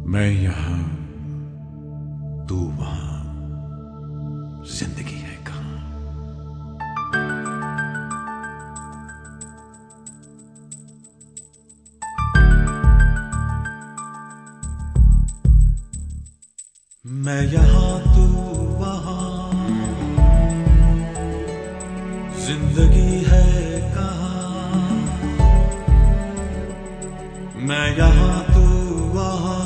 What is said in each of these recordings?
मैं यहाँ तू वहां, जिंदगी है कहां। मैं यहाँ तू वहां, जिंदगी है कहां। मैं यहाँ तू वहां,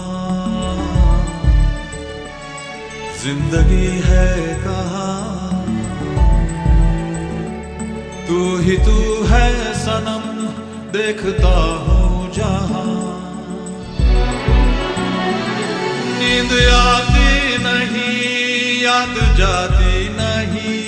जिंदगी है कहां। तू ही तू है सनम, देखता हूँ जहां। नींद आती नहीं, याद जाती नहीं।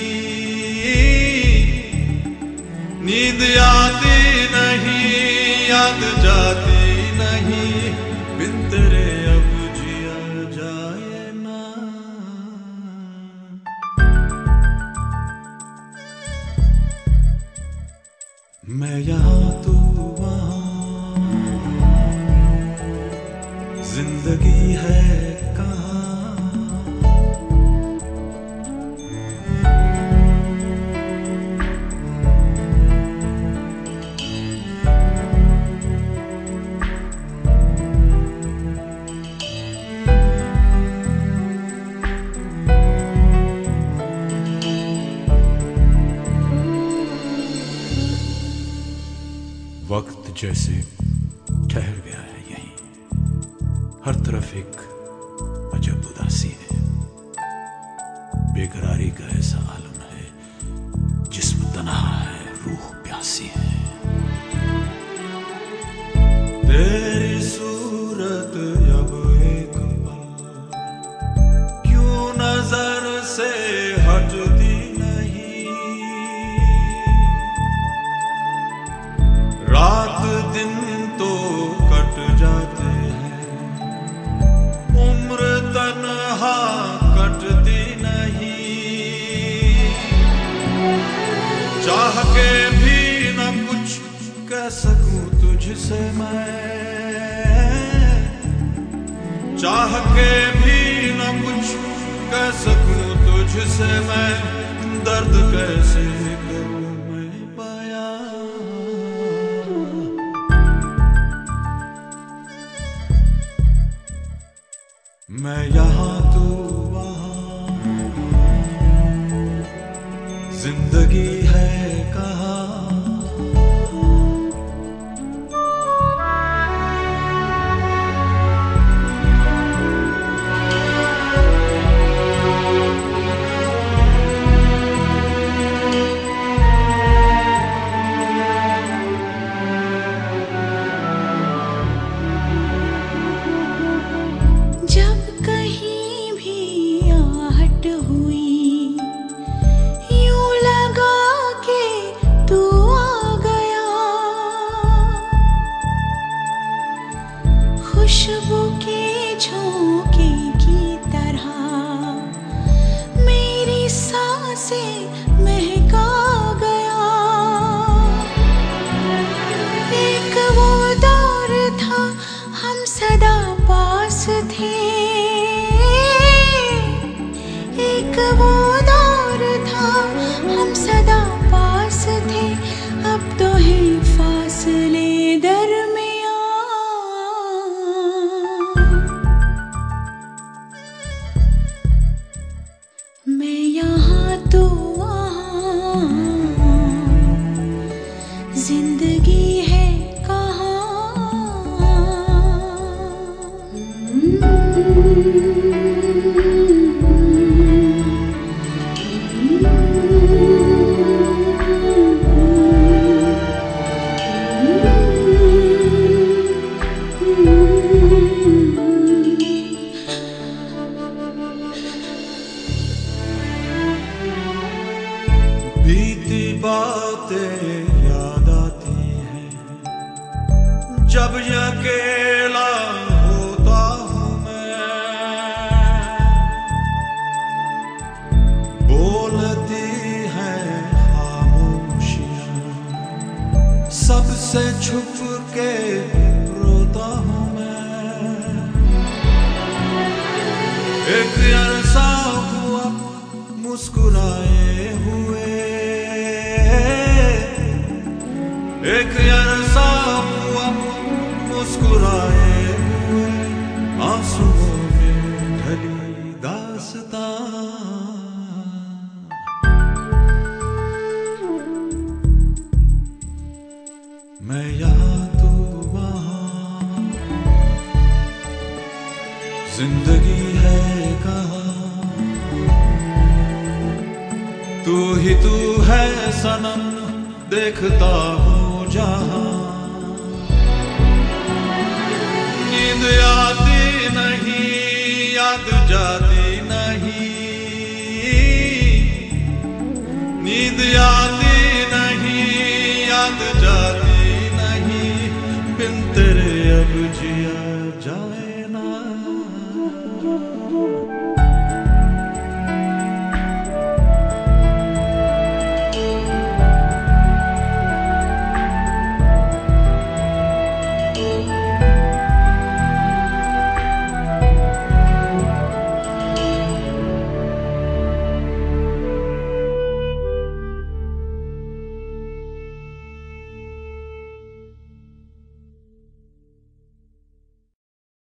नींद आती नहीं, याद जाती नहीं। बिन तेरे अब जिया जाए ना। मैं यहाँ तू वहां, जिंदगी है कहां। वक्त जैसे ठहर गया है यहीं, हर तरफ एक अजब उदासी है। बेकरारी का ऐसा आलम है, जिस्म तन्हा है, रूह प्यासी है। तेरी सूरत अब एक पल क्यों नजर से हटती नहीं। रात दिन तो कट जाते हैं, उम्र तन्हा कटती नहीं। चाह के भी न कुछ कह सकूं तुझसे मैं। चाह के भी न कुछ कह सकूं तुझसे मैं। दर्द कैसे करूं मैं बयां। मैं यहाँ तू वहां, जिंदगी है कहां। खुशबू के झोंके की तरह मेरी सांसें महका गया। एक वो दौर था, हम सदा पास थे। एक वो दौर था, हम सदा पास थे। अब तो है फासले दरमियां। मैं यहाँ तो वहाँ, जिंदगी है कहां। बीती बातें याद आती हैं, जब अकेला होता हूँ मैं। बोलती हैं खामोशियाँ, सबसे छुप के रोता हूँ मैं। एक अरसा हुआ मुस्कुराए हुए, एक अरसा हुआ मुस्कुराए हुए, आंसुओं में ढली दास्तां। मैं यहाँ तू वहाँ, जिंदगी है कहाँ, तू ही तू है सनम, देखता हूँ जहाँ। नींद आती नहीं, याद जाती नहीं, नींद आती नहीं, याद जाती नहीं, बिन तेरे अब जिया जाए ना।